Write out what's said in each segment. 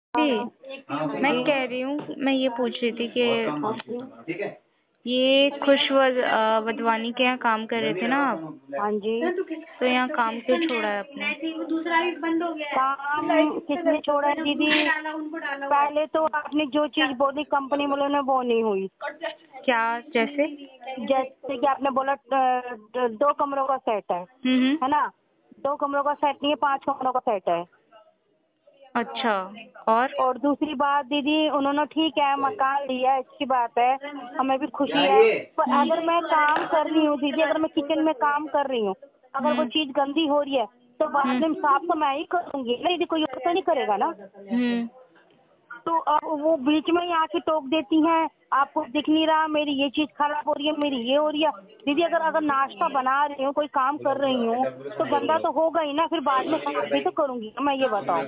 जी, मैं जी। कह रही हूँ मैं ये पूछ रही थी कि ठीक है। ये वधवानी के यहाँ काम कर रहे थे ना आप? हाँ जी। तो यहाँ काम क्यों छोड़ा है आपने? काम किसने छोड़ा है दीदी? पहले तो आपने जो चीज बोली कंपनी वालों ने वो नहीं हुई। क्या जैसे? जैसे कि आपने बोला 2 कमरों का सेट हम्म। है ना? 2 कमरों का सेट नहीं है, 5 कमरों का सेट है। अच्छा। और दूसरी बात दीदी, उन्होंने ठीक है मकान लिया है, अच्छी बात है, हमें भी खुशी है। पर अगर मैं काम कर रही हूँ दीदी, अगर मैं किचन में काम कर रही हूँ, अगर कोई हम्म। चीज गंदी हो रही है तो बाद में साफ तो मैं ही करूंगी ना दीदी, कोई और तो नहीं करेगा ना। हम्म। तो अब वो बीच में ही आके टोक देती हैं, आपको दिख नहीं रहा मेरी ये चीज खराब हो रही है, मेरी ये हो रही है। दीदी अगर अगर नाश्ता बना रही हूँ, कोई काम कर रही हूँ तो गंदा तो होगा ही ना, फिर बाद में साफ भी तो करूंगी ना मैं, ये बताओ।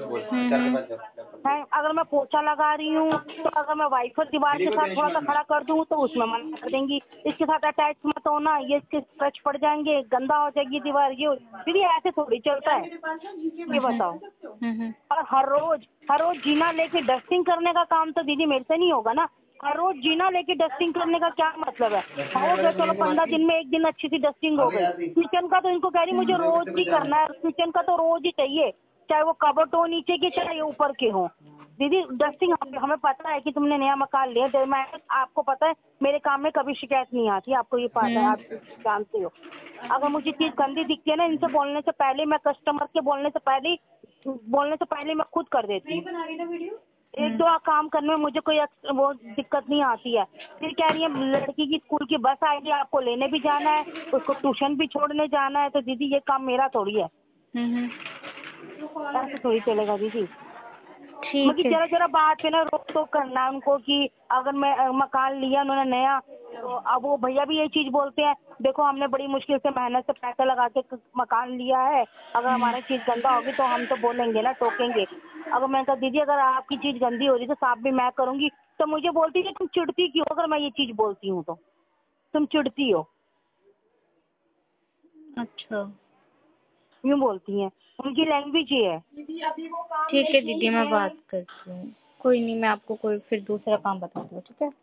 है अगर मैं पोछा लगा रही हूँ तो अगर मैं वाइपर दीवार के साथ थोड़ा सा खड़ा कर दूँ तो उसमें मना कर देंगी, इसके साथ अटैच मत होना, ये इसके स्क्रैच पड़ जाएंगे, गंदा हो जाएगी दीवार, ये दीदी ऐसे थोड़ी चलता है, ये बताओ। हम्म। और हर रोज जीना लेके डस्टिंग करने का काम तो दीदी मेरे से नहीं होगा ना। हर रोज जीना लेके डस्टिंग करने का क्या मतलब है? हो गया चलो 15 दिन में एक दिन अच्छी सी डस्टिंग हो गई। किचन का तो इनको कह रही मुझे रोज ही करना है, किचन का तो रोज ही चाहिए, चाहे वो कबर्ड हो नीचे के चाहे ऊपर के हो। दीदी डस्टिंग हमें पता है कि तुमने नया मकान लिया, मैं आपको पता है मेरे काम में कभी शिकायत नहीं आती, आपको ये पता है, आप जानते हो। अगर मुझे चीज गंदी दिखती है ना, इनसे बोलने से पहले, मैं कस्टमर के बोलने से पहले मैं खुद कर देती हूँ। एक दो काम करने में मुझे कोई वो दिक्कत नहीं आती है। फिर कह रही है लड़की की स्कूल की बस आएगी, आपको लेने भी जाना है, उसको ट्यूशन भी छोड़ने जाना है, तो दीदी ये काम मेरा थोड़ी है, हम्म। ऐसे थोड़ी चलेगा दीदी। ठीक मगर है। जरा जरा बात पे ना रोक टोक करना उनको, कि अगर मैं मकान लिया उन्होंने नया, तो अब वो भैया भी यही चीज बोलते हैं, देखो हमने बड़ी मुश्किल से मेहनत से पैसा लगा के मकान लिया है, अगर हमारी चीज गंदा होगी तो हम तो बोलेंगे ना, टोकेंगे। अगर मैं कहा दीदी अगर आपकी चीज गंदी हो रही तो साफ भी मैं करूंगी, तो मुझे बोलती है तुम चिढ़ती क्यों अगर मैं ये चीज बोलती हूँ तो, तुम चिढ़ती हो, अच्छा। यूँ बोलती हैं, उनकी लैंग्वेज ये है। ठीक है दीदी, मैं बात करती हूँ। कोई नहीं, मैं आपको कोई फिर दूसरा काम बताती हूँ, ठीक है?